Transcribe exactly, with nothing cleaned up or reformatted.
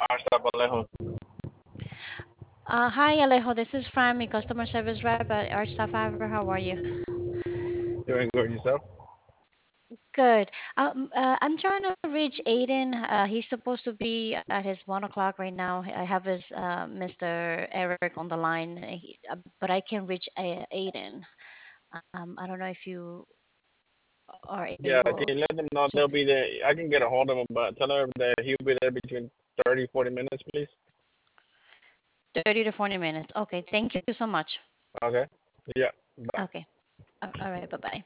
Arsta Alejo. Uh, hi, Alejo. This is Fran, your customer service rep at Arch Staff Fiber. How are you? Doing good yourself? Good. Um, uh, I'm trying to reach Aiden. Uh, he's supposed to be at his one o'clock right now. I have his uh, mister Eric on the line, uh, he, uh, but I can reach A- Aiden. Um, I don't know if you are Yeah, able can you let them know to. they'll be there? I can get a hold of him, but tell her that he'll be there between thirty, forty minutes, please. thirty to forty minutes. Okay, thank you so much. Okay. Yeah. Bye. Okay. A- All right. Bye bye.